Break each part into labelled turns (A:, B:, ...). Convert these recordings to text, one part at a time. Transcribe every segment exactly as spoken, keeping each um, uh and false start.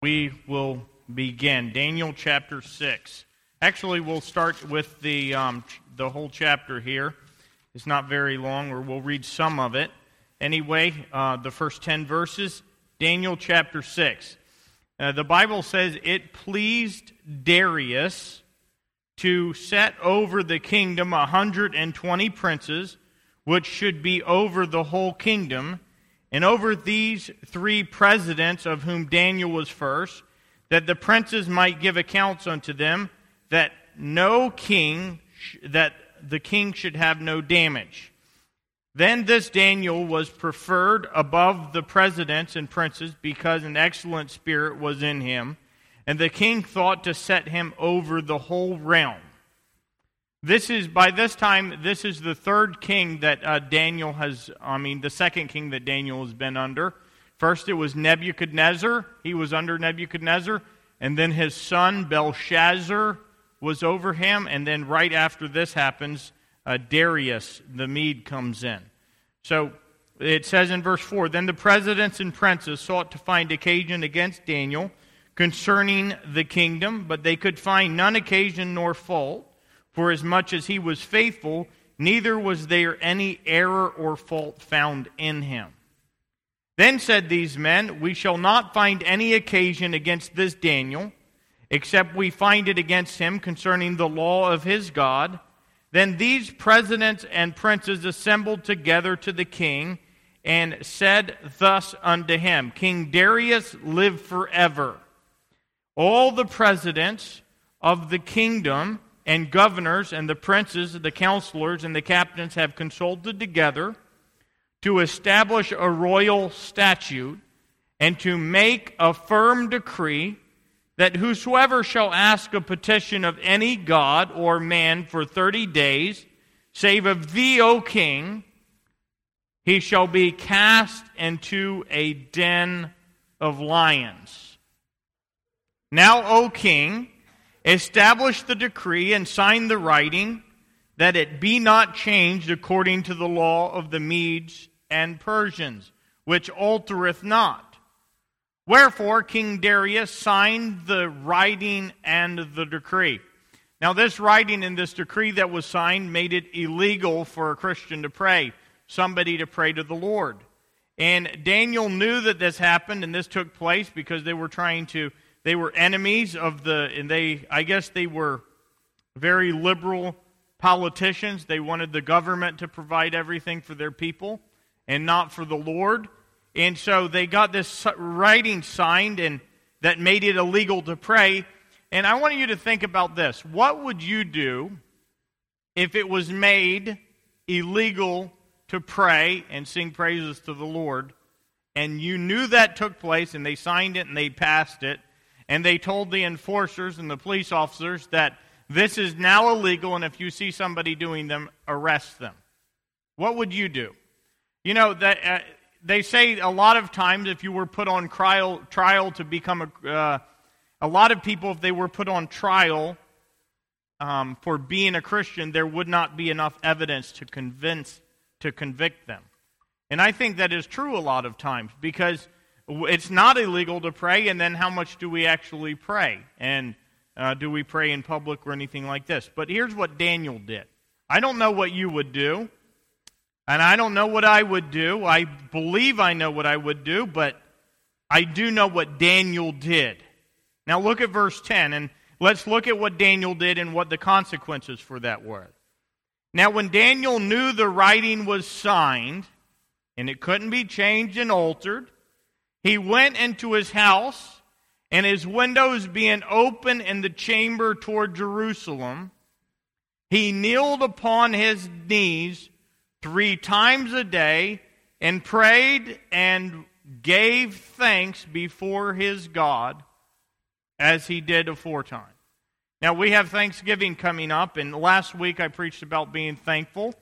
A: We will begin Daniel chapter six. Actually, we'll start with the um, the whole chapter here. It's not very long, or we'll read some of it. Anyway, uh, the first ten verses, Daniel chapter six. Uh, the Bible says, "It pleased Darius to set over the kingdom a hundred and twenty princes, which should be over the whole kingdom, and over these three presidents, of whom Daniel was first, that the princes might give accounts unto them, that no king, that the king should have no damage. Then this Daniel was preferred above the presidents and princes, because an excellent spirit was in him, and the king thought to set him over the whole realm." This is, by this time, this is the third king that uh, Daniel has, I mean, the second king that Daniel has been under. First it was Nebuchadnezzar. He was under Nebuchadnezzar. And then his son, Belshazzar, was over him. And then right after this happens, uh, Darius the Mede comes in. So it says in verse four, "Then the presidents and princes sought to find occasion against Daniel concerning the kingdom, but they could find none occasion nor fault. For as much as he was faithful, neither was there any error or fault found in him. Then said these men, We shall not find any occasion against this Daniel, except we find it against him concerning the law of his God. Then these presidents and princes assembled together to the king, and said thus unto him, King Darius, live forever. All the presidents of the kingdom and governors and the princes, the counselors, and the captains have consulted together to establish a royal statute and to make a firm decree that whosoever shall ask a petition of any god or man for thirty days, save of thee, O king, he shall be cast into a den of lions. Now, O king, establish the decree and sign the writing, that it be not changed according to the law of the Medes and Persians, which altereth not. Wherefore King Darius signed the writing and the decree." Now this writing and this decree that was signed made it illegal for a Christian to pray, somebody to pray to the Lord. And Daniel knew that this happened and this took place because they were trying to They were enemies of the, and they, I guess they were very liberal politicians. They wanted the government to provide everything for their people and not for the Lord. And so they got this writing signed and that made it illegal to pray. And I want you to think about this. What would you do if it was made illegal to pray and sing praises to the Lord, and you knew that took place and they signed it and they passed it, and they told the enforcers and the police officers that this is now illegal, and if you see somebody doing them, arrest them? What would you do? You know, that uh, they say a lot of times if you were put on trial, trial to become a... Uh, a lot of people, if they were put on trial um, for being a Christian, there would not be enough evidence to convince, to convict them. And I think that is true a lot of times, because it's not illegal to pray, and then how much do we actually pray? And uh, do we pray in public or anything like this? But here's what Daniel did. I don't know what you would do, and I don't know what I would do. I believe I know what I would do, but I do know what Daniel did. Now look at verse ten, and let's look at what Daniel did and what the consequences for that were. Now when Daniel knew the writing was signed, and it couldn't be changed and altered, he went into his house, and his windows being open in the chamber toward Jerusalem, he kneeled upon his knees three times a day, and prayed and gave thanks before his God, as he did aforetime. Now we have Thanksgiving coming up, and last week I preached about being thankful.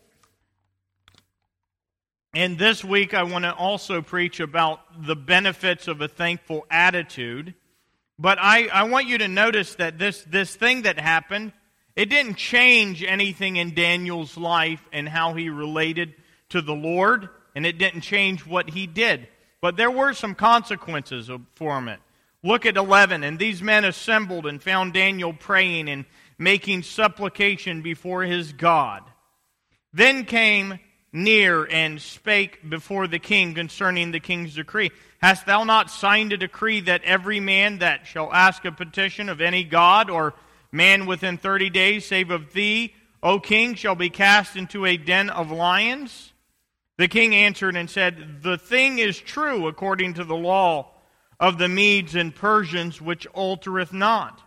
A: And this week I want to also preach about the benefits of a thankful attitude. But I, I want you to notice that this, this thing that happened, it didn't change anything in Daniel's life and how he related to the Lord, and it didn't change what he did. But there were some consequences for him. Look at eleven. And these men assembled and found Daniel praying and making supplication before his God. Then came near and spake before the king concerning the king's decree. Hast thou not signed a decree that every man that shall ask a petition of any god or man within thirty days, save of thee, O king, shall be cast into a den of lions? The king answered and said, The thing is true according to the law of the Medes and Persians, which altereth not.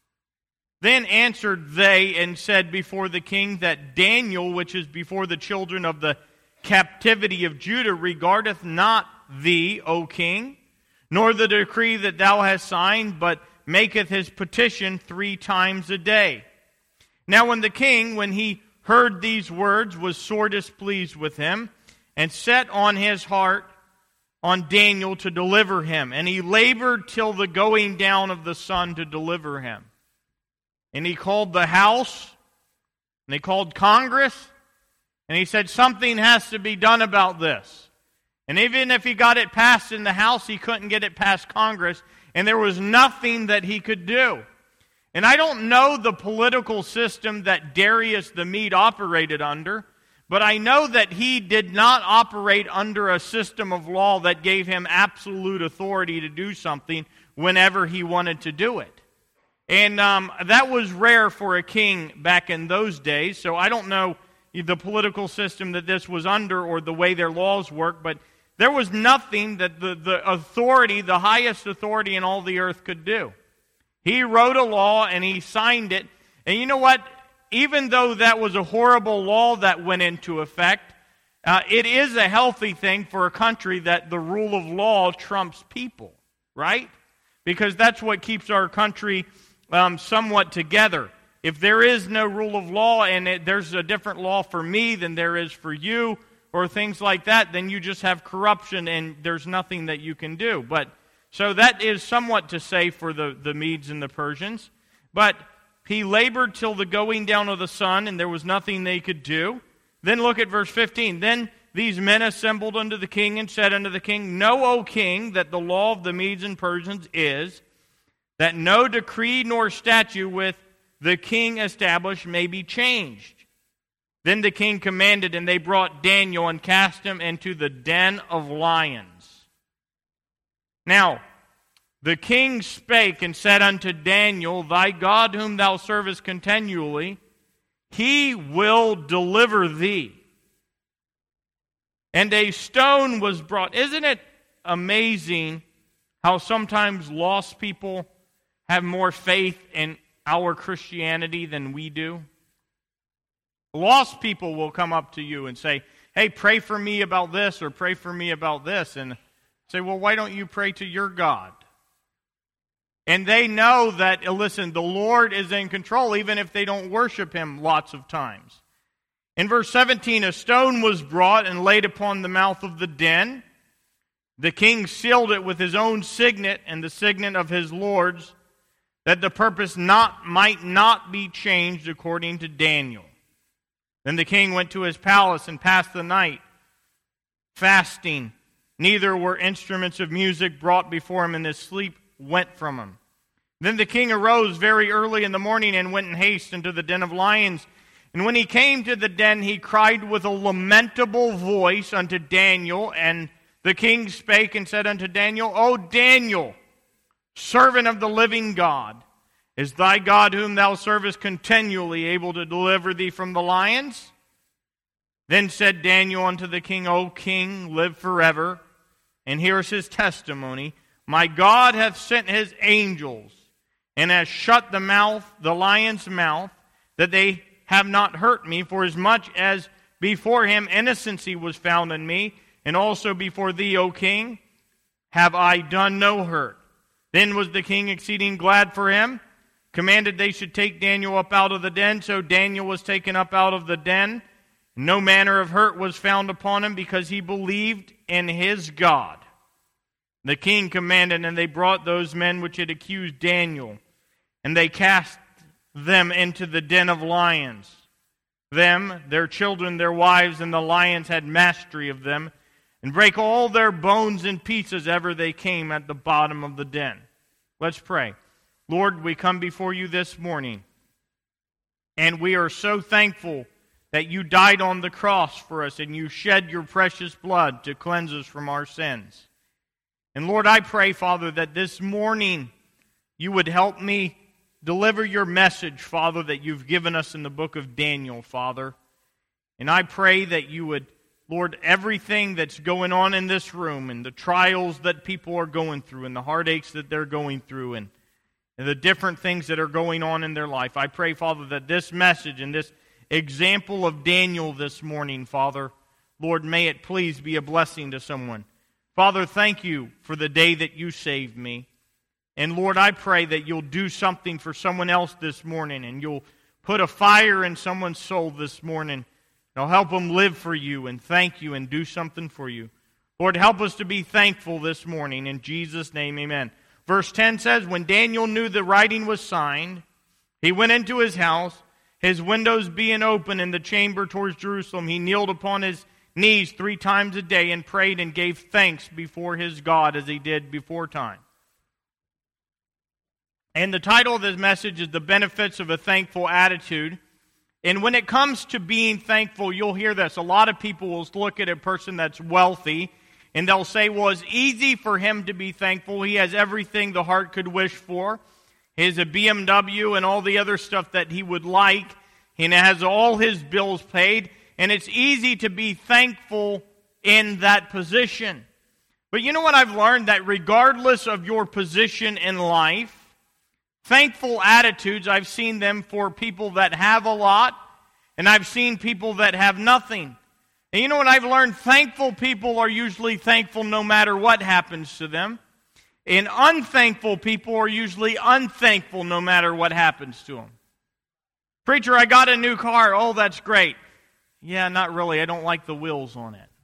A: Then answered they and said before the king that Daniel, which is before the children of the captivity of Judah, regardeth not thee, O king, nor the decree that thou hast signed, but maketh his petition three times a day. Now when the king, when he heard these words, was sore displeased with him, and set on his heart on Daniel to deliver him. And he labored till the going down of the sun to deliver him. And he called the house, and they called Congress, and he said, something has to be done about this. And even if he got it passed in the House, he couldn't get it past Congress, and there was nothing that he could do. And I don't know the political system that Darius the Mede operated under, but I know that he did not operate under a system of law that gave him absolute authority to do something whenever he wanted to do it. And um, that was rare for a king back in those days, so I don't know the political system that this was under or the way their laws work, but there was nothing that the, the authority, the highest authority in all the earth could do. He wrote a law and he signed it, and you know what? Even though that was a horrible law that went into effect, uh, it is a healthy thing for a country that the rule of law trumps people, right? Because that's what keeps our country um, somewhat together. If there is no rule of law and it, there's a different law for me than there is for you, or things like that, then you just have corruption and there's nothing that you can do. But so that is somewhat to say for the, the Medes and the Persians. But he labored till the going down of the sun, and there was nothing they could do. Then look at verse fifteen. Then these men assembled unto the king and said unto the king, Know, O king, that the law of the Medes and Persians is that no decree nor statute with the king established may be changed. Then the king commanded, and they brought Daniel and cast him into the den of lions. Now, the king spake and said unto Daniel, Thy God whom thou servest continually, he will deliver thee. And a stone was brought. Isn't it amazing how sometimes lost people have more faith in our Christianity than we do? Lost people will come up to you and say, hey, pray for me about this or pray for me about this. And say, well, why don't you pray to your God? And they know that, listen, the Lord is in control even if they don't worship Him lots of times. In verse seventeen, a stone was brought and laid upon the mouth of the den. The king sealed it with his own signet and the signet of his lords, that the purpose not might not be changed according to Daniel. Then the king went to his palace and passed the night, fasting. Neither were instruments of music brought before him, and his sleep went from him. Then the king arose very early in the morning and went in haste into the den of lions. And when he came to the den, he cried with a lamentable voice unto Daniel. And the king spake and said unto Daniel, O Daniel, servant of the living God, is thy God whom thou servest continually able to deliver thee from the lions? Then said Daniel unto the king, O king, live forever. And here is his testimony. My God hath sent his angels, and hath shut the mouth, the lion's mouth, that they have not hurt me, for as much as before him innocency was found in me, and also before thee, O king, have I done no hurt. Then was the king exceeding glad for him, commanded they should take Daniel up out of the den. So Daniel was taken up out of the den. No manner of hurt was found upon him, because he believed in his God. The king commanded, and they brought those men which had accused Daniel, and they cast them into the den of lions. Them, their children, their wives, and the lions had mastery of them, and brake all their bones in pieces ever they came at the bottom of the den. Let's pray. Lord, we come before you this morning, and we are so thankful that you died on the cross for us and you shed your precious blood to cleanse us from our sins. And Lord, I pray, Father, that this morning you would help me deliver your message, Father, that you've given us in the book of Daniel, Father. And I pray that you would, Lord, everything that's going on in this room and the trials that people are going through and the heartaches that they're going through and, and the different things that are going on in their life, I pray, Father, that this message and this example of Daniel this morning, Father, Lord, may it please be a blessing to someone. Father, thank you for the day that you saved me. And Lord, I pray that you'll do something for someone else this morning and you'll put a fire in someone's soul this morning. It'll help them live for you and thank you and do something for you. Lord, help us to be thankful this morning. In Jesus' name, amen. Verse ten says, when Daniel knew the writing was signed, he went into his house, his windows being open in the chamber towards Jerusalem. He kneeled upon his knees three times a day and prayed and gave thanks before his God as he did before time. And the title of this message is The Benefits of a Thankful Attitude. And when it comes to being thankful, you'll hear this. A lot of people will look at a person that's wealthy and they'll say, well, it's easy for him to be thankful. He has everything the heart could wish for. He has a B M W and all the other stuff that he would like. And has all his bills paid. And it's easy to be thankful in that position. But you know what I've learned? That regardless of your position in life, thankful attitudes, I've seen them for people that have a lot, and I've seen people that have nothing. And you know what I've learned? Thankful people are usually thankful no matter what happens to them. And unthankful people are usually unthankful no matter what happens to them. Preacher, I got a new car. Oh, that's great. Yeah, not really. I don't like the wheels on it.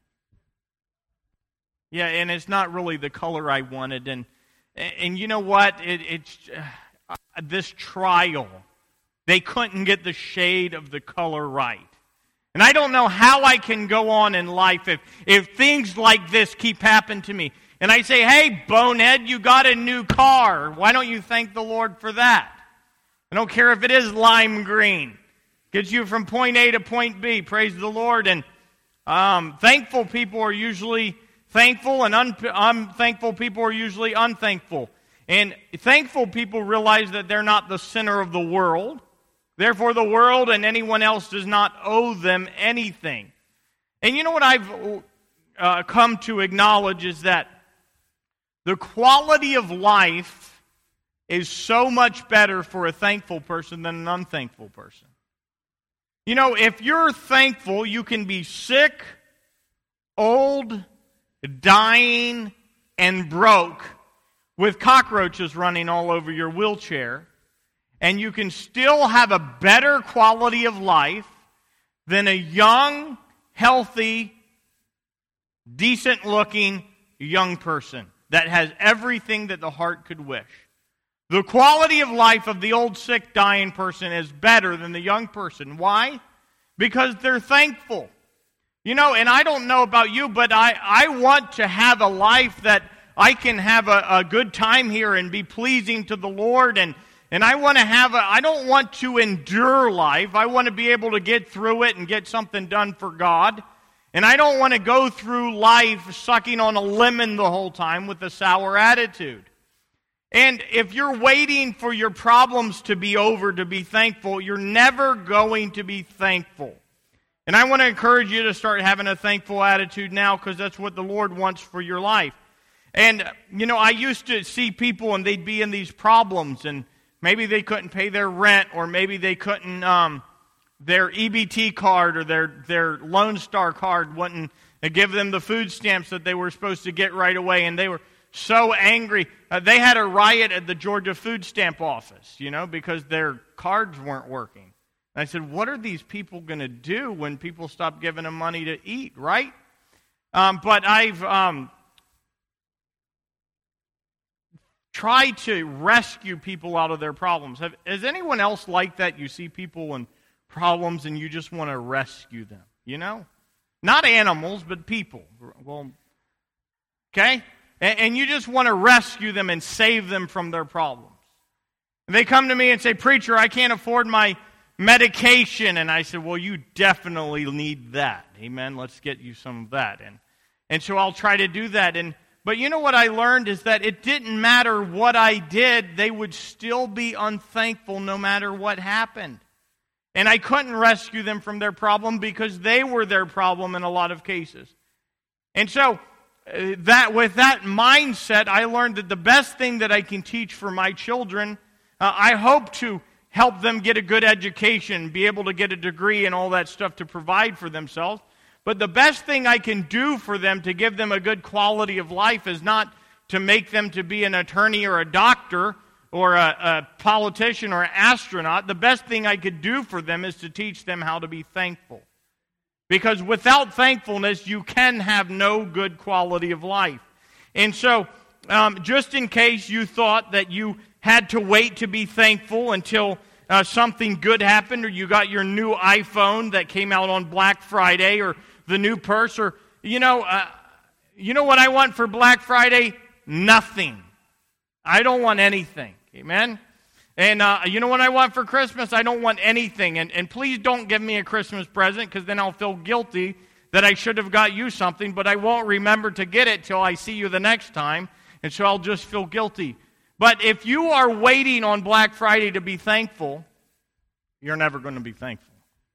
A: Yeah, and it's not really the color I wanted. And and you know what? It, it's uh, this trial. They couldn't get the shade of the color right. And I don't know how I can go on in life if, if things like this keep happening to me. And I say, hey, bonehead, you got a new car. Why don't you thank the Lord for that? I don't care if it is lime green. Gets you from point A to point B. Praise the Lord. And um, thankful people are usually thankful, and un- unthankful people are usually unthankful. And thankful people realize that they're not the center of the world. Therefore, the world and anyone else does not owe them anything. And you know what I've uh, come to acknowledge is that the quality of life is so much better for a thankful person than an unthankful person. You know, if you're thankful, you can be sick, old, dying, and broke with cockroaches running all over your wheelchair, and you can still have a better quality of life than a young, healthy, decent-looking young person that has everything that the heart could wish. The quality of life of the old, sick, dying person is better than the young person. Why? Because they're thankful. You know, and I don't know about you, but I, I want to have a life that I can have a, a good time here and be pleasing to the Lord. And, and I want to have a, I don't want to endure life. I want to be able to get through it and get something done for God. And I don't want to go through life sucking on a lemon the whole time with a sour attitude. And if you're waiting for your problems to be over to be thankful, you're never going to be thankful. And I want to encourage you to start having a thankful attitude now, because that's what the Lord wants for your life. And, you know, I used to see people and they'd be in these problems, and maybe they couldn't pay their rent, or maybe they couldn't, um, their E B T card or their, their Lone Star card wouldn't give them the food stamps that they were supposed to get right away, and they were so angry. Uh, they had a riot at the Georgia food stamp office, you know, because their cards weren't working. And I said, what are these people going to do when people stop giving them money to eat, right? Um, but I've um, tried to rescue people out of their problems. Have, is anyone else like that? You see people in problems and you just want to rescue them, you know? Not animals, but people. Well, okay? and, and you just want to rescue them and save them from their problems. And they come to me and say, "Preacher, I can't afford my medication." And I said, "Well, you definitely need that. Amen. Let's get you some of that." And and so I'll try to do that. And but you know what I learned is that it didn't matter what I did, they would still be unthankful no matter what happened. And I couldn't rescue them from their problem because they were their problem in a lot of cases. And so uh, that with that mindset, I learned that the best thing that I can teach for my children, uh, I hope to help them get a good education, be able to get a degree and all that stuff to provide for themselves. But the best thing I can do for them to give them a good quality of life is not to make them to be an attorney or a doctor or a, a politician or an astronaut. The best thing I could do for them is to teach them how to be thankful. Because without thankfulness, you can have no good quality of life. And so, um, just in case you thought that you had to wait to be thankful until uh, something good happened, or you got your new iPhone that came out on Black Friday, or the new purse, or, you know, uh, you know what I want for Black Friday? Nothing. I don't want anything. Amen? And uh, you know what I want for Christmas? I don't want anything. And, and please don't give me a Christmas present, because then I'll feel guilty that I should have got you something, but I won't remember to get it till I see you the next time, and so I'll just feel guilty. But if you are waiting on Black Friday to be thankful, you're never going to be thankful.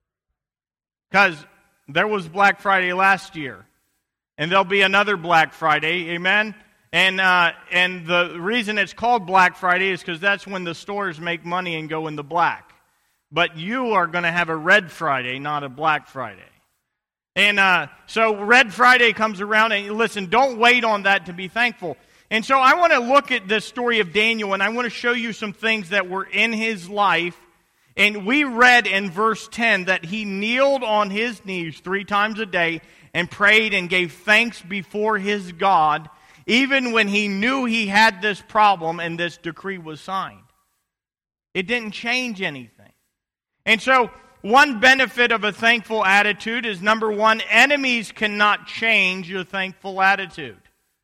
A: Because there was Black Friday last year, and there'll be another Black Friday, amen? And uh, and the reason it's called Black Friday is because that's when the stores make money and go in the black. But you are going to have a Red Friday, not a Black Friday. And uh, so Red Friday comes around, and listen, don't wait on that to be thankful. And so I want to look at the story of Daniel, and I want to show you some things that were in his life. And we read in verse ten that he kneeled on his knees three times a day and prayed and gave thanks before his God, even when he knew he had this problem and this decree was signed. It didn't change anything. And so one benefit of a thankful attitude is, number one, enemies cannot change your thankful attitude.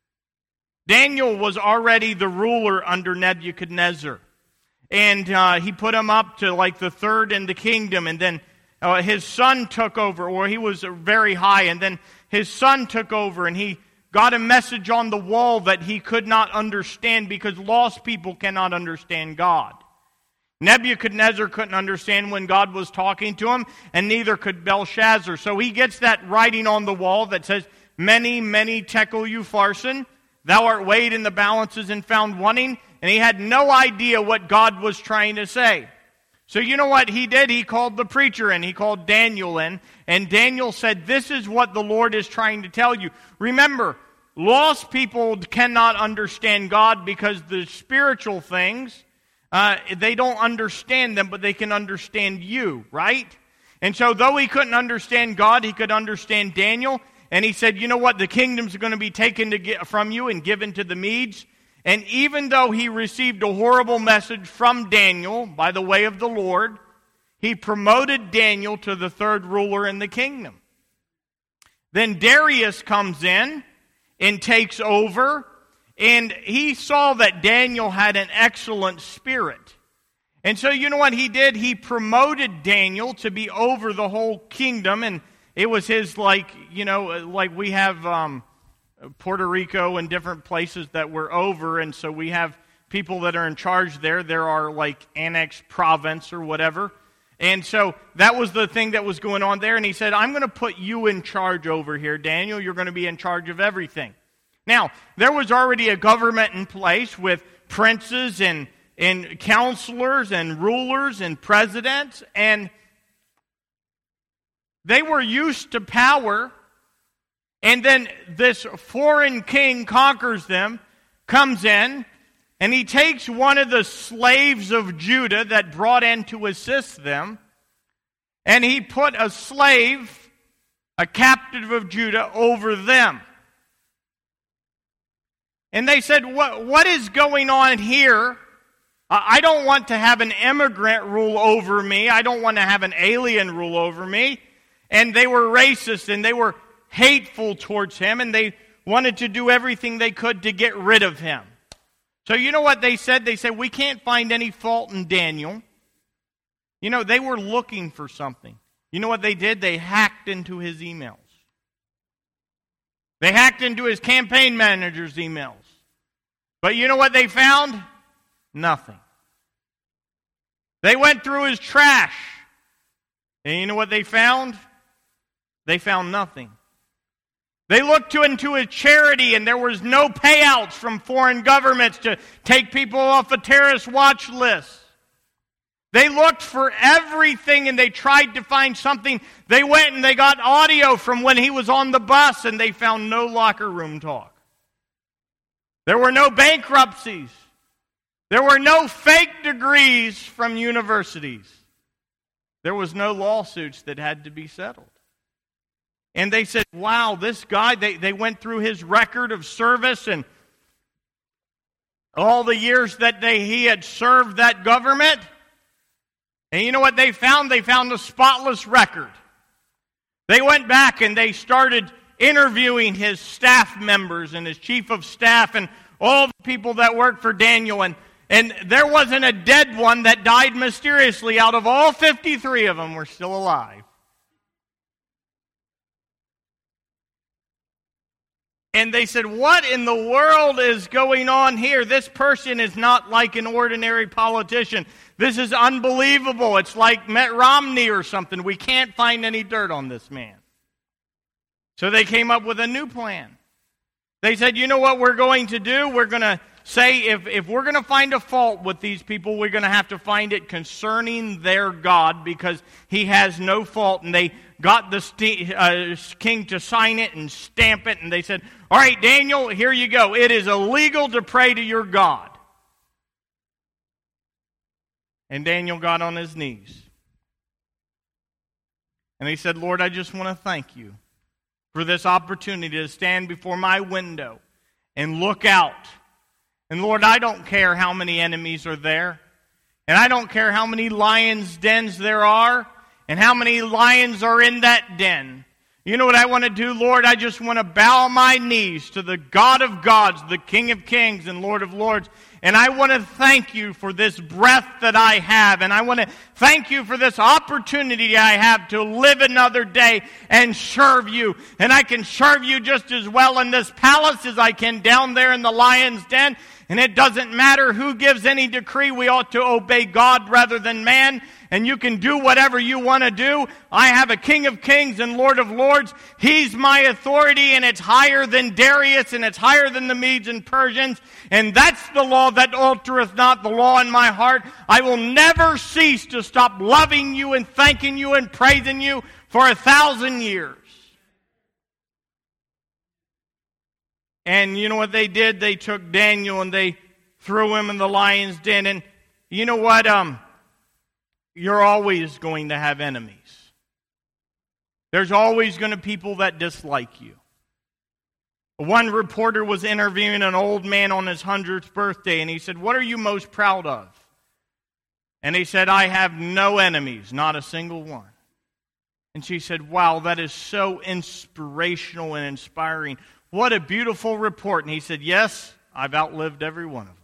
A: Daniel was already the ruler under Nebuchadnezzar. And uh, he put him up to like the third in the kingdom. And then uh, his son took over, or he was very high. And then his son took over, and he got a message on the wall that he could not understand, because lost people cannot understand God. Nebuchadnezzar couldn't understand when God was talking to him, and neither could Belshazzar. So he gets that writing on the wall that says, "Many, many tekel upharsin, thou art weighed in the balances and found wanting." And he had no idea what God was trying to say. So you know what he did? He called the preacher in. He called Daniel in. And Daniel said, "This is what the Lord is trying to tell you." Remember, lost people cannot understand God because the spiritual things, uh, they don't understand them, but they can understand you, right? And so though he couldn't understand God, he could understand Daniel. And he said, "You know what? The kingdoms are going to be taken to get from you and given to the Medes." And even though he received a horrible message from Daniel by the way of the Lord, he promoted Daniel to the third ruler in the kingdom. Then Darius comes in and takes over, and he saw that Daniel had an excellent spirit. And so you know what he did? He promoted Daniel to be over the whole kingdom, and it was his, like, you know, like we have Um, Puerto Rico and different places that we're over, and so we have people that are in charge there. There are like annexed province or whatever. And so that was the thing that was going on there. And he said, "I'm going to put you in charge over here, Daniel. You're going to be in charge of everything." Now, there was already a government in place with princes and, and counselors and rulers and presidents, and they were used to power. And then this foreign king conquers them, comes in, and he takes one of the slaves of Judah that brought in to assist them, and he put a slave, a captive of Judah, over them. And they said, what, what is going on here? I don't want to have an immigrant rule over me. I don't want to have an alien rule over me. And they were racist, and they were hateful towards him, and they wanted to do everything they could to get rid of him. So you know what they said? They said, we can't find any fault in Daniel. You know, they were looking for something. You know what they did? They hacked into his emails. They hacked into his campaign manager's emails. But you know what they found? Nothing. They went through his trash. And you know what they found? They found nothing. They looked to into his charity, and there was no payouts from foreign governments to take people off a terrorist watch list. They looked for everything, and they tried to find something. They went and they got audio from when he was on the bus, and they found no locker room talk. There were no bankruptcies. There were no fake degrees from universities. There was no lawsuits that had to be settled. And they said, wow, this guy, they, they went through his record of service and all the years that they, he had served that government. And you know what they found? They found a spotless record. They went back and they started interviewing his staff members and his chief of staff and all the people that worked for Daniel. And, and there wasn't a dead one that died mysteriously. Out of all fifty-three of them were still alive. And they said, what in the world is going on here? This person is not like an ordinary politician. This is unbelievable. It's like Mitt Romney or something. We can't find any dirt on this man. So they came up with a new plan. They said, you know what we're going to do? We're going to say if, if we're going to find a fault with these people, we're going to have to find it concerning their God because he has no fault. And they got the st- uh, king to sign it and stamp it. And they said, all right, Daniel, here you go. It is illegal to pray to your God. And Daniel got on his knees. And he said, Lord, I just want to thank you for this opportunity to stand before my window and look out. And Lord, I don't care how many enemies are there. And I don't care how many lions' dens there are and how many lions are in that den. You know what I want to do, Lord? I just want to bow my knees to the God of gods, the King of kings and Lord of lords. And I want to thank you for this breath that I have. And I want to thank you for this opportunity I have to live another day and serve you. And I can serve you just as well in this palace as I can down there in the lion's den. And it doesn't matter who gives any decree. We ought to obey God rather than man. And you can do whatever you want to do. I have a King of kings and Lord of lords. He's my authority, and it's higher than Darius, and it's higher than the Medes and Persians. And that's the law that altereth not, the law in my heart. I will never cease to stop loving you and thanking you and praising you for a thousand years. And you know what they did? They took Daniel and they threw him in the lion's den. And you know what? Um, you're always going to have enemies. There's always going to be people that dislike you. One reporter was interviewing an old man on his hundredth birthday, and he said, what are you most proud of? And he said, I have no enemies, not a single one. And she said, wow, that is so inspirational and inspiring. What a beautiful report. And he said, yes, I've outlived every one of them.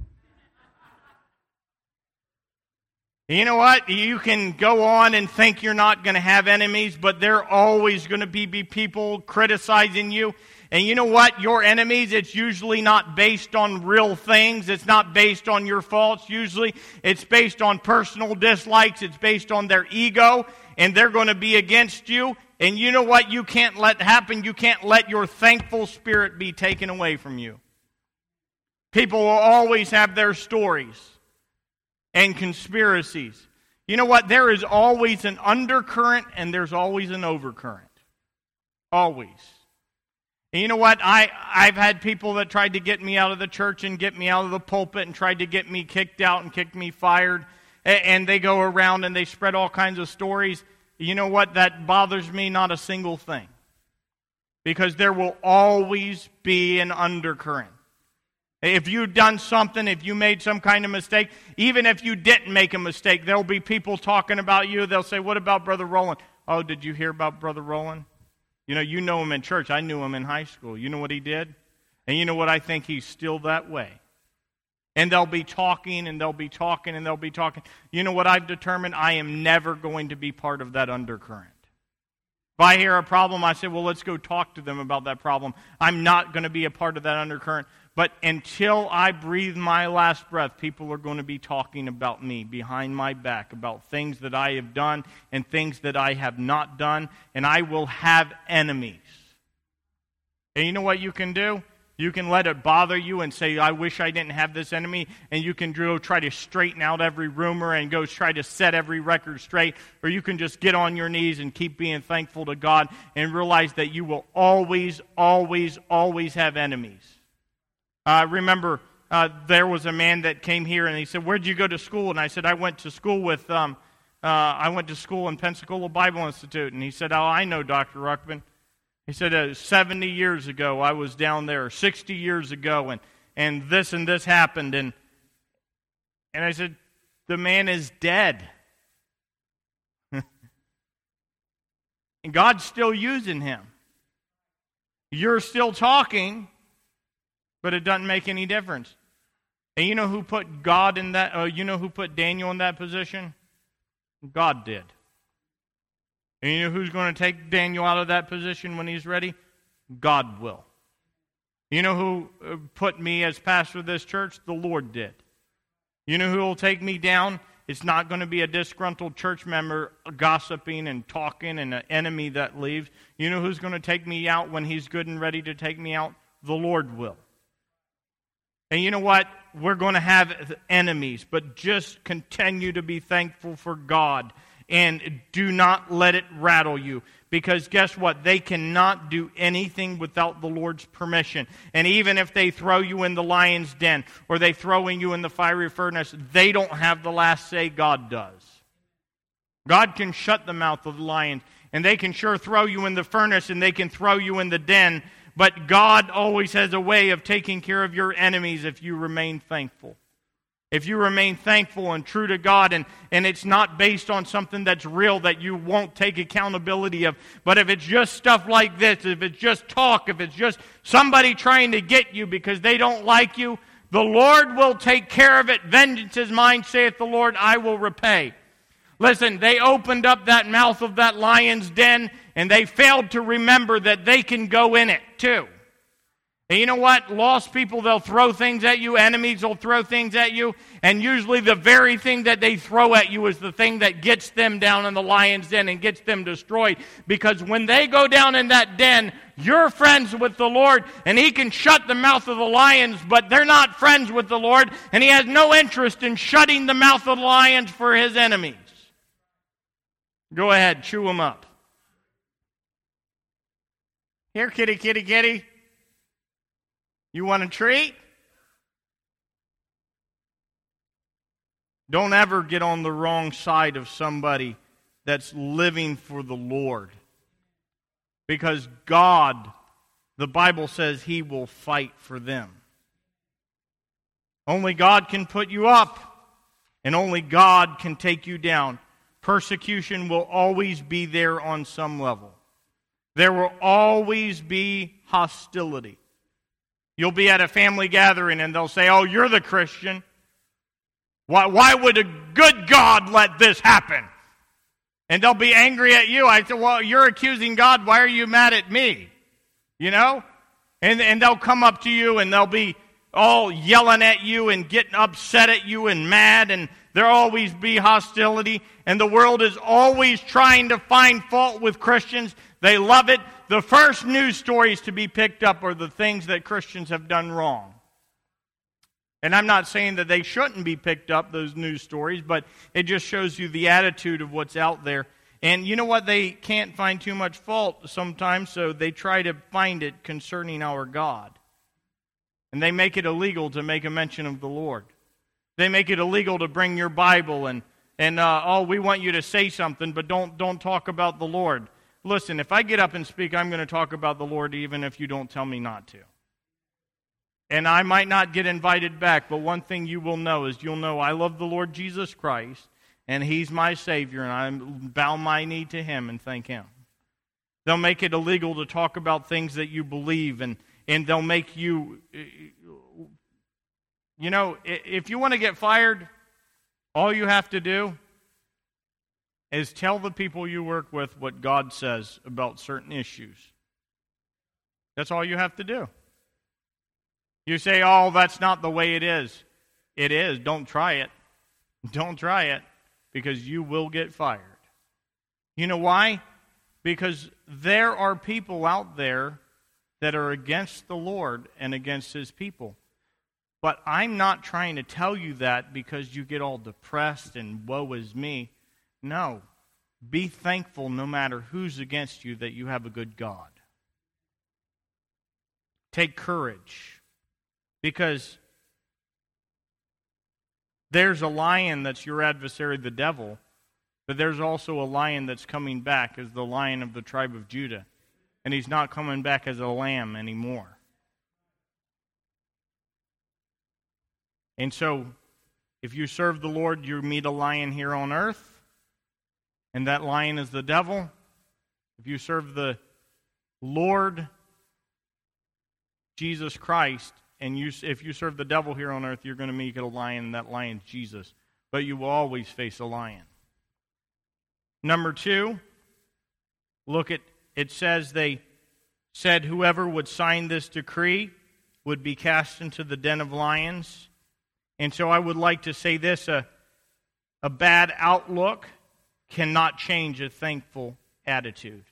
A: You know what? You can go on and think you're not going to have enemies, but there are always going to be, be people criticizing you. And you know what? Your enemies, it's usually not based on real things. It's not based on your faults. Usually it's based on personal dislikes. It's based on their ego, and they're going to be against you. And you know what you can't let happen? You can't let your thankful spirit be taken away from you. People will always have their stories and conspiracies. You know what? There is always an undercurrent and there's always an overcurrent. Always. And you know what? I, I've had people that tried to get me out of the church and get me out of the pulpit and tried to get me kicked out and kicked me fired. And they go around and they spread all kinds of stories. You know what? That bothers me not a single thing. Because there will always be an undercurrent. If you've done something, if you made some kind of mistake, even if you didn't make a mistake, there'll be people talking about you. They'll say, what about Brother Roland? Oh, did you hear about Brother Roland? You know, you know him in church. I knew him in high school. You know what he did? And you know what? I think he's still that way. And they'll be talking, and they'll be talking, and they'll be talking. You know what I've determined? I am never going to be part of that undercurrent. If I hear a problem, I say, well, let's go talk to them about that problem. I'm not going to be a part of that undercurrent. But until I breathe my last breath, people are going to be talking about me behind my back, about things that I have done and things that I have not done, and I will have enemies. And you know what you can do? You can let it bother you and say, I wish I didn't have this enemy, and you can go try to straighten out every rumor and go try to set every record straight, or you can just get on your knees and keep being thankful to God and realize that you will always, always, always have enemies. I uh, remember uh, there was a man that came here and he said, where'd you go to school? And I said, I went to school with, um, uh, I went to school in Pensacola Bible Institute. And he said, oh, I know Doctor Ruckman. He said, uh, seventy years ago I was down there, sixty years ago, and, and this and this happened. And, and I said, the man is dead. And God's still using him. You're still talking, but it doesn't make any difference. And you know who put God in that, uh, you know who put Daniel in that position? God did. And you know who's going to take Daniel out of that position when he's ready? God will. You know who put me as pastor of this church? The Lord did. You know who will take me down? It's not going to be a disgruntled church member gossiping and talking and an enemy that leaves. You know who's going to take me out when he's good and ready to take me out? The Lord will. And you know what? We're going to have enemies, but just continue to be thankful for God. And do not let it rattle you. Because guess what? They cannot do anything without the Lord's permission. And even if they throw you in the lion's den or they throwing you in the fiery furnace, they don't have the last say. God does. God can shut the mouth of the lions. And they can sure throw you in the furnace and they can throw you in the den. But God always has a way of taking care of your enemies if you remain thankful. If you remain thankful and true to God, and, and it's not based on something that's real that you won't take accountability of, but if it's just stuff like this, if it's just talk, if it's just somebody trying to get you because they don't like you, the Lord will take care of it. Vengeance is mine, saith the Lord, I will repay. Listen, they opened up that mouth of that lion's den, and they failed to remember that they can go in it too. And you know what? Lost people, they'll throw things at you. Enemies will throw things at you. And usually the very thing that they throw at you is the thing that gets them down in the lion's den and gets them destroyed. Because when they go down in that den, you're friends with the Lord, and He can shut the mouth of the lions, but they're not friends with the Lord, and He has no interest in shutting the mouth of the lions for His enemies. Go ahead, chew them up. Here, kitty, kitty, kitty. You want a treat? Don't ever get on the wrong side of somebody that's living for the Lord. Because God, the Bible says He will fight for them. Only God can put you up, and only God can take you down. Persecution will always be there on some level. There will always be hostility. You'll be at a family gathering and they'll say, oh, you're the Christian. Why, why would a good God let this happen? And they'll be angry at you. I said, well, you're accusing God. Why are you mad at me? You know? And, and they'll come up to you and they'll be all yelling at you and getting upset at you and mad. And there'll always be hostility. And the world is always trying to find fault with Christians. They love it. The first news stories to be picked up are the things that Christians have done wrong. And I'm not saying that they shouldn't be picked up, those news stories, but it just shows you the attitude of what's out there. And you know what? They can't find too much fault sometimes, so they try to find it concerning our God. And they make it illegal to make a mention of the Lord. They make it illegal to bring your Bible and, and uh, oh, we want you to say something, but don't, don't talk about the Lord. Listen, if I get up and speak, I'm going to talk about the Lord even if you don't tell me not to. And I might not get invited back, but one thing you will know is you'll know I love the Lord Jesus Christ, and He's my Savior, and I bow my knee to Him and thank Him. They'll make it illegal to talk about things that you believe, and, and they'll make you, you know, if you want to get fired, all you have to do is tell the people you work with what God says about certain issues. That's all you have to do. You say, oh, that's not the way it is. It is. Don't try it. Don't try it, because you will get fired. You know why? Because there are people out there that are against the Lord and against His people. But I'm not trying to tell you that because you get all depressed and woe is me. No. Be thankful no matter who's against you that you have a good God. Take courage. Because there's a lion that's your adversary, the devil. But there's also a lion that's coming back as the Lion of the tribe of Judah. And he's not coming back as a lamb anymore. And so, if you serve the Lord, you meet a lion here on earth. And that lion is the devil. If you serve the Lord Jesus Christ, and you, if you serve the devil here on earth, you're going to meet a lion, and that lion's Jesus. But you will always face a lion. Number two, look at, it says they said whoever would sign this decree would be cast into the den of lions. And so I would like to say this, a, a bad outlook cannot change a thankful attitude.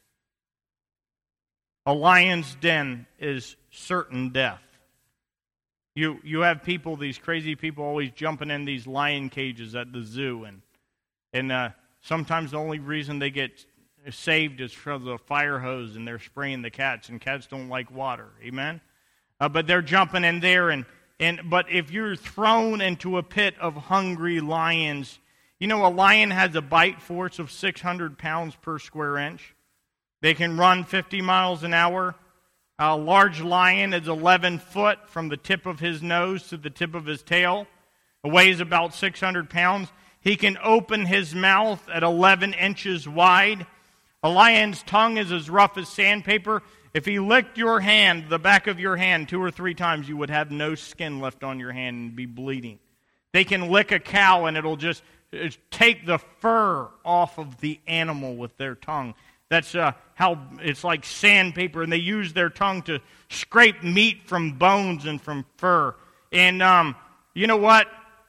A: A lion's den is certain death. You you have people, these crazy people always jumping in these lion cages at the zoo, and and uh, sometimes the only reason they get saved is from the fire hose, and they're spraying the cats, and cats don't like water. Amen? Uh, but they're jumping in there, and, and but if you're thrown into a pit of hungry lions, you know a lion has a bite force of six hundred pounds per square inch. They can run fifty miles an hour. A large lion is eleven foot from the tip of his nose to the tip of his tail. It weighs about six hundred pounds. He can open his mouth at eleven inches wide. A lion's tongue is as rough as sandpaper. If he licked your hand, the back of your hand, two or three times, you would have no skin left on your hand and be bleeding. They can lick a cow and it'll just take the fur off of the animal with their tongue. That's uh, how it's like sandpaper, and they use their tongue to scrape meat from bones and from fur. And um, you know what?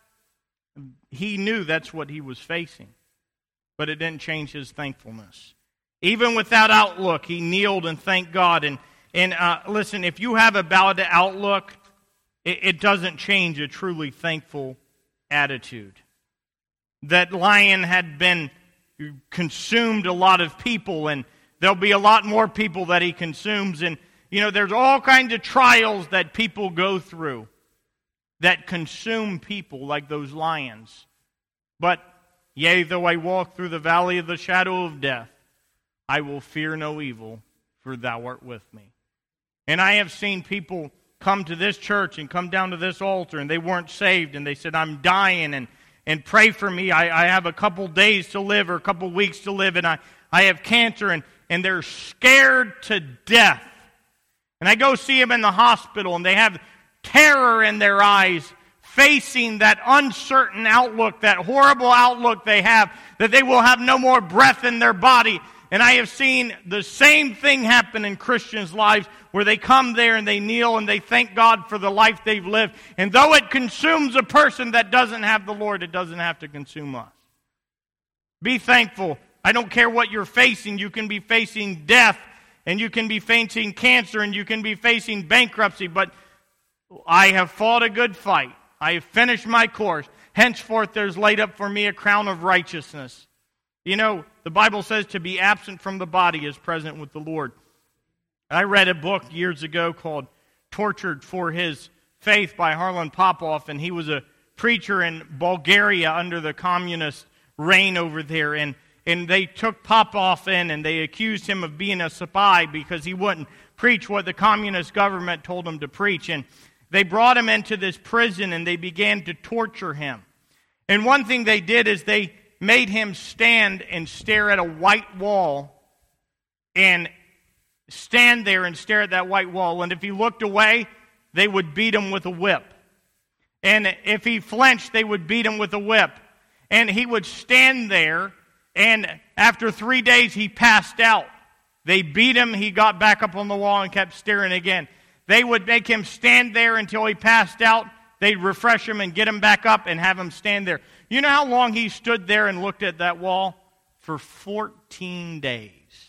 A: He knew that's what he was facing, but it didn't change his thankfulness. Even with that outlook, he kneeled and thanked God. And and uh, listen, if you have a bad outlook, it, it doesn't change a truly thankful attitude. That lion had been consumed a lot of people, and there'll be a lot more people that he consumes. And, you know, there's all kinds of trials that people go through that consume people like those lions. But, yea, though I walk through the valley of the shadow of death, I will fear no evil, for thou art with me. And I have seen people come to this church and come down to this altar, and they weren't saved, and they said, I'm dying, and And pray for me. I, I have a couple days to live or a couple weeks to live, and I, I have cancer, and, and they're scared to death. And I go see them in the hospital, and they have terror in their eyes, facing that uncertain outlook, that horrible outlook they have, that they will have no more breath in their body. And I have seen the same thing happen in Christians' lives, where they come there and they kneel and they thank God for the life they've lived. And though it consumes a person that doesn't have the Lord, it doesn't have to consume us. Be thankful. I don't care what you're facing. You can be facing death, and you can be facing cancer, and you can be facing bankruptcy. But I have fought a good fight. I have finished my course. Henceforth there's laid up for me a crown of righteousness. You know, the Bible says to be absent from the body is present with the Lord. I read a book years ago called Tortured for His Faith by Harlan Popov, and he was a preacher in Bulgaria under the communist reign over there. And, and they took Popov in, and they accused him of being a spy because he wouldn't preach what the communist government told him to preach. And they brought him into this prison, and they began to torture him. And one thing they did is they made him stand and stare at a white wall, and stand there and stare at that white wall. And if he looked away, they would beat him with a whip. And if he flinched, they would beat him with a whip. And he would stand there, and after three days, he passed out. They beat him, he got back up on the wall and kept staring again. They would make him stand there until he passed out. They'd refresh him and get him back up and have him stand there. You know how long he stood there and looked at that wall? For fourteen days.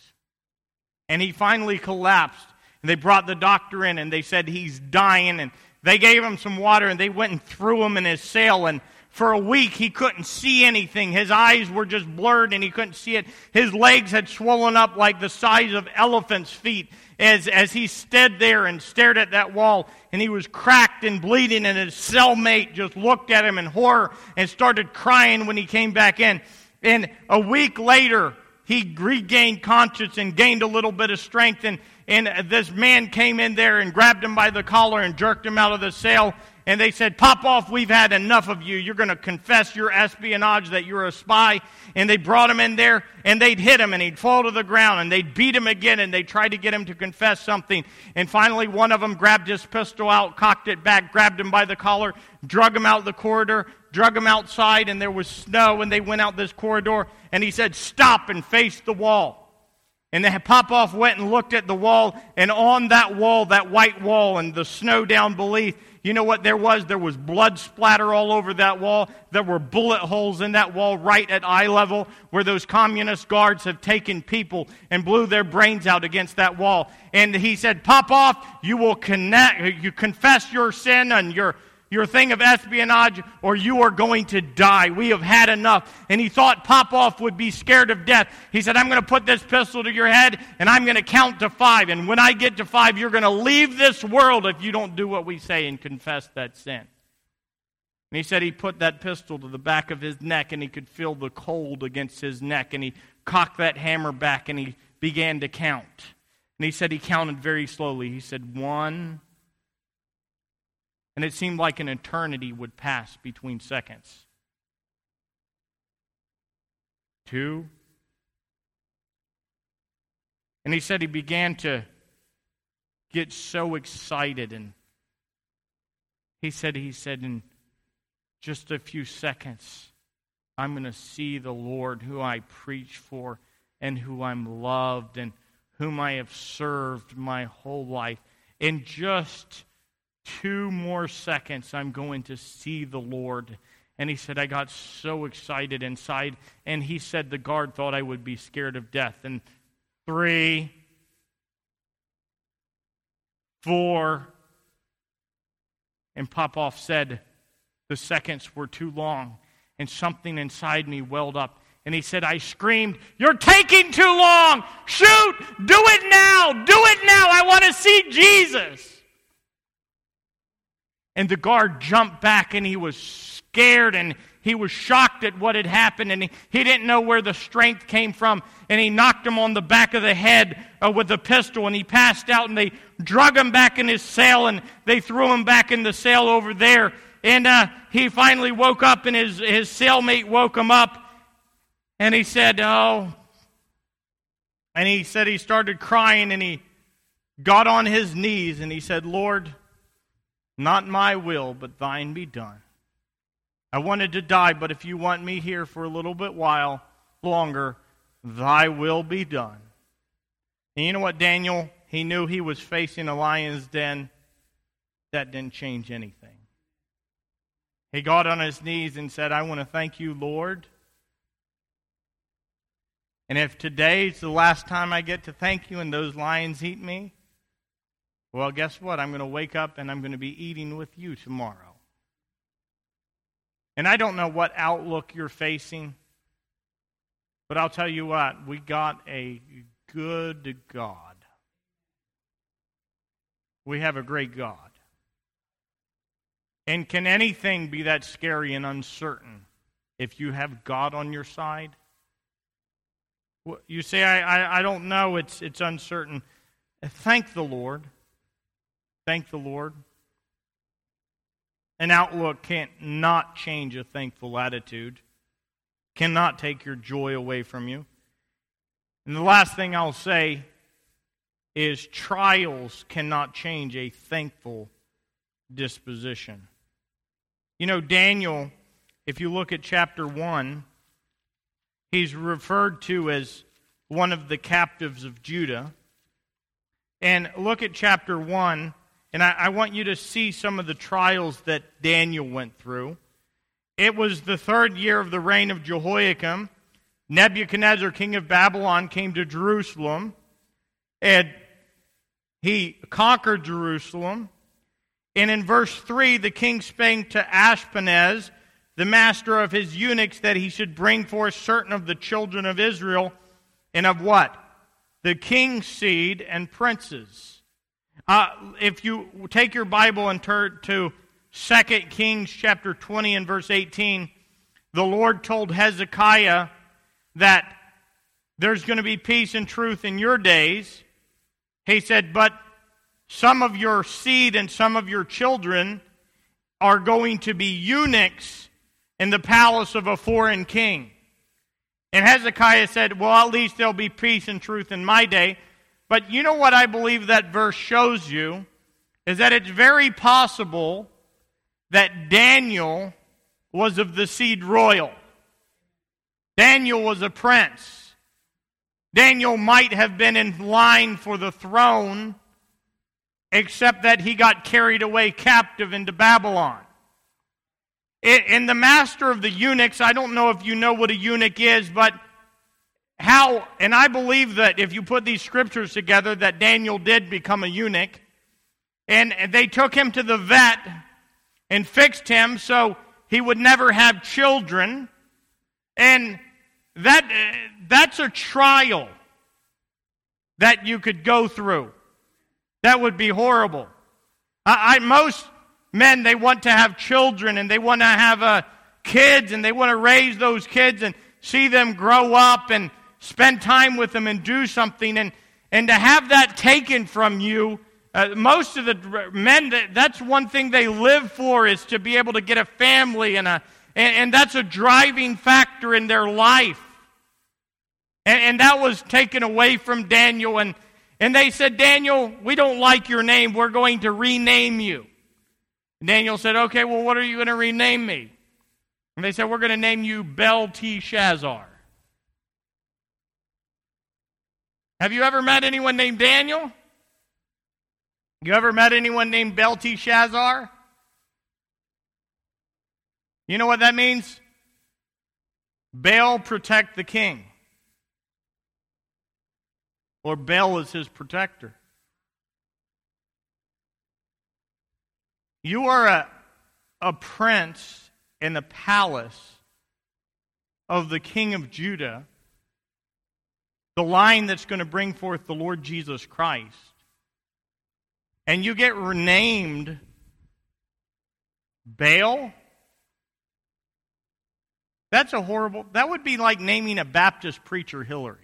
A: And he finally collapsed. And they brought the doctor in, and they said he's dying. And they gave him some water, and they went and threw him in his cell. And for a week, he couldn't see anything. His eyes were just blurred, and he couldn't see it. His legs had swollen up like the size of elephants' feet as, as he stood there and stared at that wall. And he was cracked and bleeding, and his cellmate just looked at him in horror and started crying when he came back in. And a week later, he regained conscience and gained a little bit of strength. And, and this man came in there and grabbed him by the collar and jerked him out of the cell. And they said, "Popoff, we've had enough of you. You're going to confess your espionage, that you're a spy." And they brought him in there, and they'd hit him, and he'd fall to the ground, and they'd beat him again, and they tried to get him to confess something. And finally, one of them grabbed his pistol out, cocked it back, grabbed him by the collar, drug him out the corridor, drug him outside, and there was snow, and they went out this corridor, and he said, "Stop," and faced the wall. And then Popoff went and looked at the wall, and on that wall, that white wall, and the snow down beneath, you know what there was? There was blood splatter all over that wall. There were bullet holes in that wall right at eye level where those communist guards have taken people and blew their brains out against that wall. And he said, "Popoff, you will connect, you confess your sin and your your thing of espionage, or you are going to die. We have had enough." And he thought Popoff would be scared of death. He said, "I'm going to put this pistol to your head, and I'm going to count to five. And when I get to five, you're going to leave this world if you don't do what we say and confess that sin." And he said he put that pistol to the back of his neck, and he could feel the cold against his neck. And he cocked that hammer back, and he began to count. And he said he counted very slowly. He said, "One." And it seemed like an eternity would pass between seconds. Two. And he said he began to get so excited. And he said, he said, in just a few seconds, I'm going to see the Lord who I preach for and who I'm loved and whom I have served my whole life. In just two more seconds, I'm going to see the Lord. And he said, I got so excited inside. And he said the guard thought I would be scared of death. And three, four, and Popoff said the seconds were too long. And something inside me welled up. And he said, I screamed, "You're taking too long! Shoot! Do it now! Do it now! I want to see Jesus!" And the guard jumped back, and he was scared, and he was shocked at what had happened, and he, he didn't know where the strength came from. And he knocked him on the back of the head uh, with a pistol, and he passed out, and they drug him back in his cell, and they threw him back in the cell over there. And uh, he finally woke up, and his, his cellmate woke him up, and he said, oh, and he said he started crying, and he got on his knees, and he said, Lord, not my will, but thine be done. I wanted to die, but if you want me here for a little bit while longer, thy will be done. And you know what, Daniel? He knew he was facing a lion's den. That didn't change anything. He got on his knees and said, I want to thank you, Lord. And if today's the last time I get to thank you and those lions eat me, well, guess what? I'm going to wake up and I'm going to be eating with you tomorrow. And I don't know what outlook you're facing, but I'll tell you what, we got a good God. We have a great God. And can anything be that scary and uncertain if you have God on your side? You say, I, I, I don't know, it's, it's uncertain. Thank the Lord. Thank the Lord. An outlook can't not change a thankful attitude. Cannot take your joy away from you. And the last thing I'll say is trials cannot change a thankful disposition. You know, Daniel, if you look at chapter one, he's referred to as one of the captives of Judah. And look at chapter one, and I, I want you to see some of the trials that Daniel went through. It was the third year of the reign of Jehoiakim. Nebuchadnezzar, king of Babylon, came to Jerusalem, and he conquered Jerusalem. And in verse three, the king spake to Ashpenaz, the master of his eunuchs, that he should bring forth certain of the children of Israel, and of what? The king's seed and princes. Uh, if you take your Bible and turn to Second Kings chapter twenty and verse eighteen, the Lord told Hezekiah that there's going to be peace and truth in your days. He said, but some of your seed and some of your children are going to be eunuchs in the palace of a foreign king. And Hezekiah said, well, at least there'll be peace and truth in my day. But you know what I believe that verse shows you? Is that it's very possible that Daniel was of the seed royal. Daniel was a prince. Daniel might have been in line for the throne, except that he got carried away captive into Babylon. In the master of the eunuchs, I don't know if you know what a eunuch is, but how, and I believe that if you put these scriptures together, that Daniel did become a eunuch, and they took him to the vet and fixed him so he would never have children, and that that's a trial that you could go through. That would be horrible. I, I most men, they want to have children, and they want to have uh, kids, and they want to raise those kids and see them grow up and spend time with them and do something. And, and to have that taken from you, uh, most of the men, that's one thing they live for, is to be able to get a family, and, a, and, and that's a driving factor in their life. And, and that was taken away from Daniel. And, and they said, Daniel, we don't like your name. We're going to rename you. Daniel said, okay, well, what are you going to rename me? And they said, we're going to name you Belteshazzar. Have you ever met anyone named Daniel? You ever met anyone named Belteshazzar? You know what that means? Baal, protect the king. Or Baal is his protector. You are a, a prince in the palace of the king of Judah, the line that's going to bring forth the Lord Jesus Christ. And you get renamed Baal? That's a horrible, that would be like naming a Baptist preacher Hillary.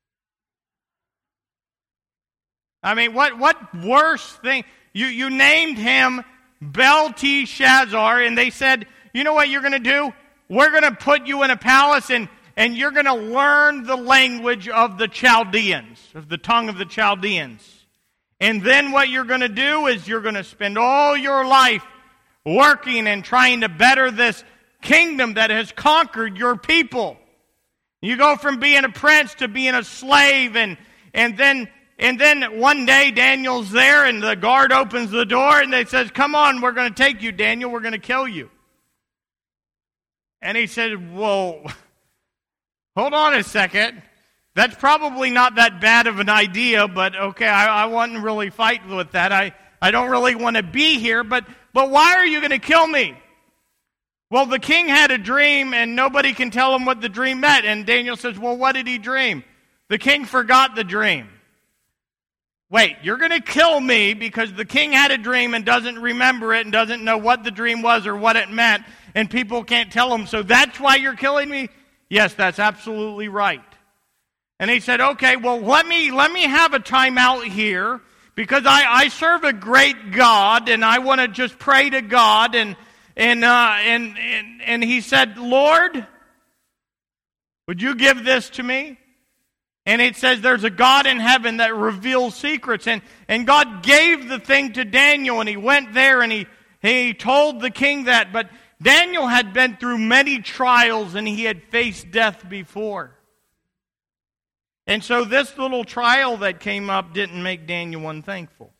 A: I mean, what, what worse thing? You, you named him Belteshazzar, and they said, you know what you're going to do? We're going to put you in a palace, and, and you're going to learn the language of the Chaldeans, of the tongue of the Chaldeans. And then what you're going to do is you're going to spend all your life working and trying to better this kingdom that has conquered your people. You go from being a prince to being a slave, and, and then... And then one day Daniel's there, and the guard opens the door, and they says, come on, we're going to take you, Daniel, we're going to kill you. And he said, whoa, hold on a second. That's probably not that bad of an idea, but okay, I, I wouldn't really fight with that. I, I don't really want to be here, but, but why are you going to kill me? Well, the king had a dream, and nobody can tell him what the dream meant. And Daniel says, well, what did he dream? The king forgot the dream. Wait, you're going to kill me because the king had a dream and doesn't remember it and doesn't know what the dream was or what it meant, and people can't tell him, so that's why you're killing me? Yes, that's absolutely right. And he said, okay, well, let me let me have a time out here, because I, I serve a great God, and I want to just pray to God. And and, uh, and and and he said, Lord, would you give this to me? And it says there's a God in heaven that reveals secrets. And, and God gave the thing to Daniel, and he went there and he, he told the king that. But Daniel had been through many trials, and he had faced death before. And so this little trial that came up didn't make Daniel unthankful.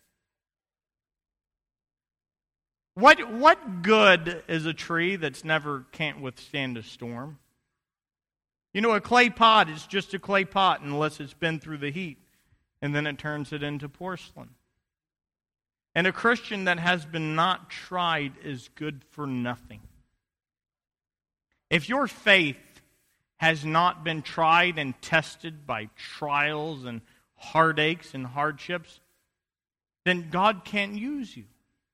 A: What, what good is a tree that's never can't withstand a storm? You know, a clay pot is just a clay pot unless it's been through the heat, and then it turns it into porcelain. And a Christian that has been not tried is good for nothing. If your faith has not been tried and tested by trials and heartaches and hardships, then God can't use you.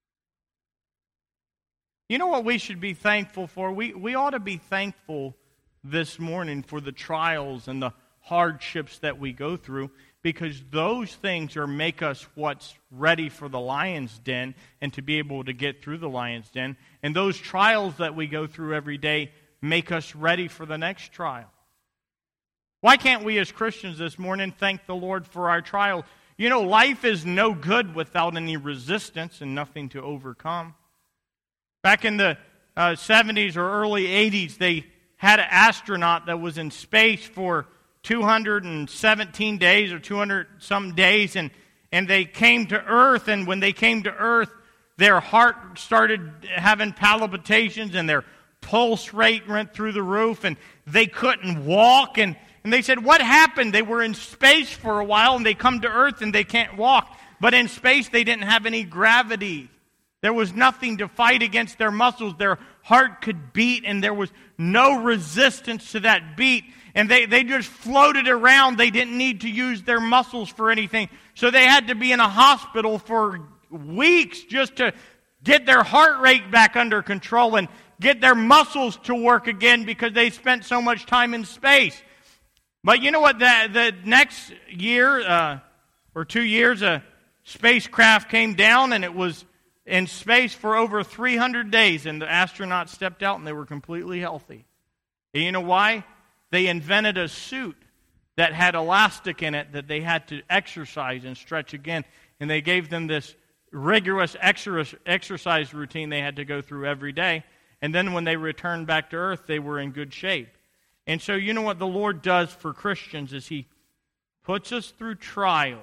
A: You know what we should be thankful for? We, we ought to be thankful this morning for the trials and the hardships that we go through, because those things are make us what's ready for the lion's den and to be able to get through the lion's den. And those trials that we go through every day make us ready for the next trial. Why can't we as Christians this morning thank the Lord for our trials? You know, life is no good without any resistance and nothing to overcome. Back in the uh, seventies or early eighties, they had an astronaut that was in space for two hundred seventeen days or two hundred some days, and, and they came to Earth, and when they came to Earth, their heart started having palpitations, and their pulse rate went through the roof, and they couldn't walk, and, and they said, what happened? They were in space for a while, and they come to Earth, and they can't walk, but in space they didn't have any gravity. There was nothing to fight against their muscles. Their heart could beat, and there was no resistance to that beat. And they, they just floated around. They didn't need to use their muscles for anything. So they had to be in a hospital for weeks just to get their heart rate back under control and get their muscles to work again because they spent so much time in space. But you know what? The, the next year uh, or two years, a spacecraft came down, and it was in space for over three hundred days, and the astronauts stepped out and they were completely healthy. And you know why? They invented a suit that had elastic in it that they had to exercise and stretch again, and they gave them this rigorous exercise routine they had to go through every day, and then when they returned back to Earth, they were in good shape. And so you know what the Lord does for Christians is He puts us through trials,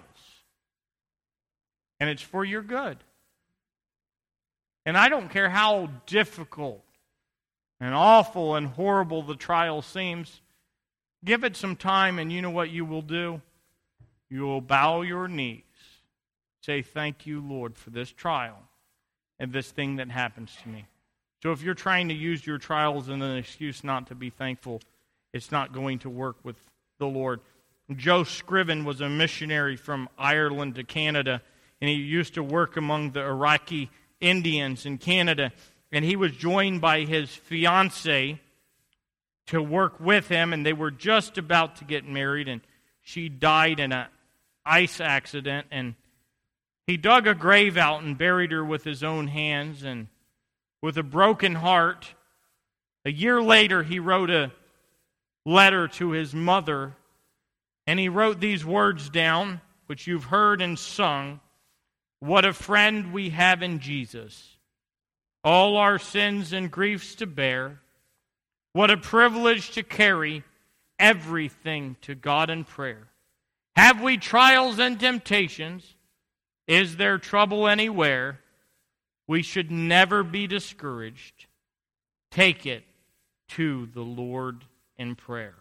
A: and it's for your good. And I don't care how difficult and awful and horrible the trial seems, give it some time, and you know what you will do? You will bow your knees. Say, thank you, Lord, for this trial and this thing that happens to me. So if you're trying to use your trials as an excuse not to be thankful, it's not going to work with the Lord. Joe Scriven was a missionary from Ireland to Canada, and he used to work among the Iraqi Indians in Canada, and he was joined by his fiancée to work with him, and they were just about to get married, and she died in an ice accident, and he dug a grave out and buried her with his own hands, and with a broken heart, a year later he wrote a letter to his mother, and he wrote these words down, which you've heard and sung. What a friend we have in Jesus, all our sins and griefs to bear. What a privilege to carry everything to God in prayer. Have we trials and temptations? Is there trouble anywhere? We should never be discouraged. Take it to the Lord in prayer.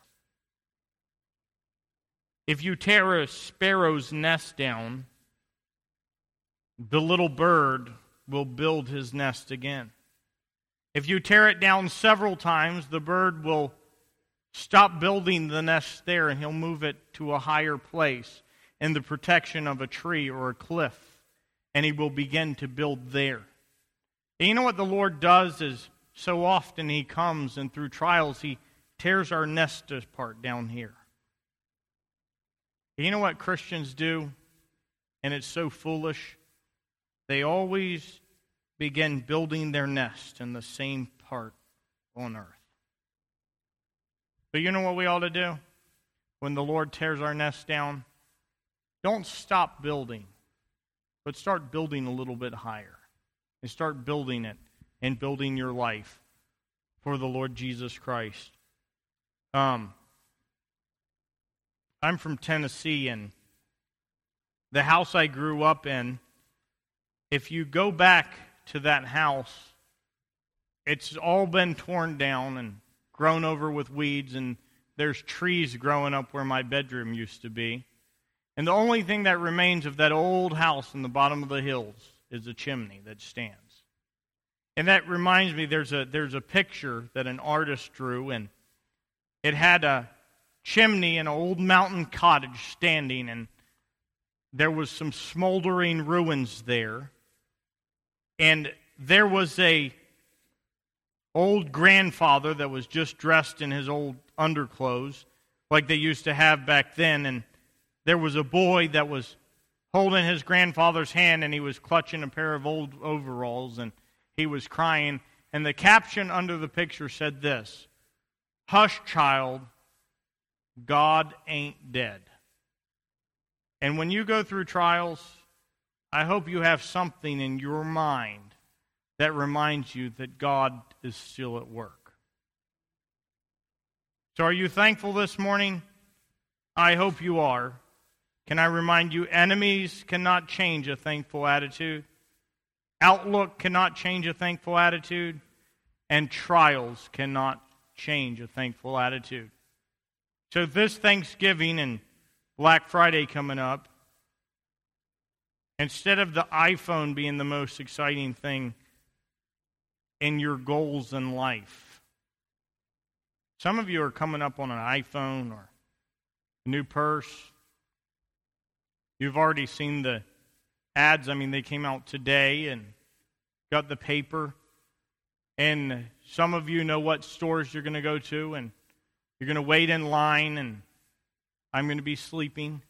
A: If you tear a sparrow's nest down, the little bird will build his nest again. If you tear it down several times, the bird will stop building the nest there, and he'll move it to a higher place in the protection of a tree or a cliff, and he will begin to build there. And you know what the Lord does is so often He comes, and through trials He tears our nest apart down here. And you know what Christians do, and it's so foolish? They always begin building their nest in the same part on earth. But you know what we ought to do? when the Lord tears our nest down, don't stop building, but start building a little bit higher. And start building it and building your life for the Lord Jesus Christ. Um, I'm from Tennessee, and the house I grew up in, if you go back to that house, it's all been torn down and grown over with weeds, and there's trees growing up where my bedroom used to be. And the only thing that remains of that old house in the bottom of the hills is a chimney that stands. And that reminds me, there's a there's a picture that an artist drew, and it had a chimney and an old mountain cottage standing, and there was some smoldering ruins there. And there was a old grandfather that was just dressed in his old underclothes, like they used to have back then, and there was a boy that was holding his grandfather's hand, and he was clutching a pair of old overalls, and he was crying. And the caption under the picture said this: "Hush, child, God ain't dead." And when you go through trials, I hope you have something in your mind that reminds you that God is still at work. So are you thankful this morning? I hope you are. Can I remind you, enemies cannot change a thankful attitude. Outlook cannot change a thankful attitude. And trials cannot change a thankful attitude. So this Thanksgiving and Black Friday coming up, instead of the iPhone being the most exciting thing in your goals in life, some of you are coming up on an iPhone or a new purse. You've already seen the ads. I mean, they came out today and got the paper. And some of you know what stores you're going to go to, and you're going to wait in line, and I'm going to be sleeping.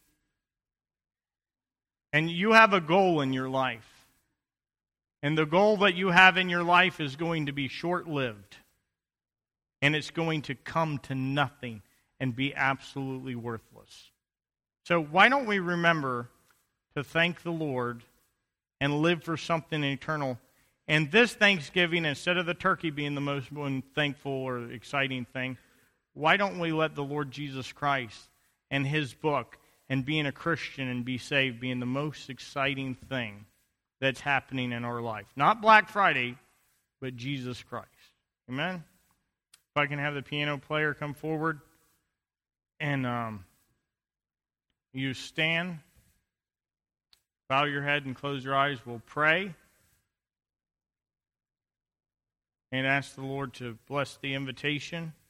A: And you have a goal in your life. And the goal that you have in your life is going to be short-lived. And it's going to come to nothing and be absolutely worthless. So why don't we remember to thank the Lord and live for something eternal? And this Thanksgiving, instead of the turkey being the most thankful or exciting thing, why don't we let the Lord Jesus Christ and His book and being a Christian and be saved being the most exciting thing that's happening in our life? Not Black Friday, but Jesus Christ. Amen? If I can have the piano player come forward. And um, you stand, bow your head and close your eyes. We'll pray and ask the Lord to bless the invitation.